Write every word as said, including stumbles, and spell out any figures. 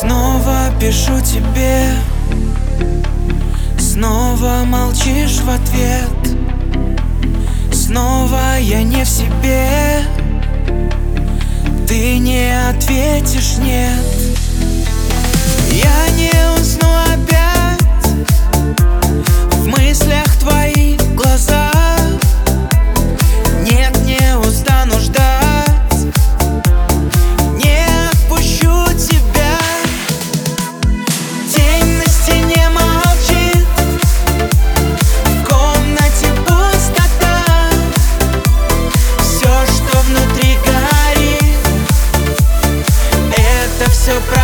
Снова пишу тебе, снова молчишь в ответ. Снова я не в себе, ты не ответишь нет. Я не усну опять в мыслях твоих глаза. Нет, не устану ждать, не отпущу тебя. Тень на стене молчит, в комнате пустота. Все, что внутри горит, это все правда.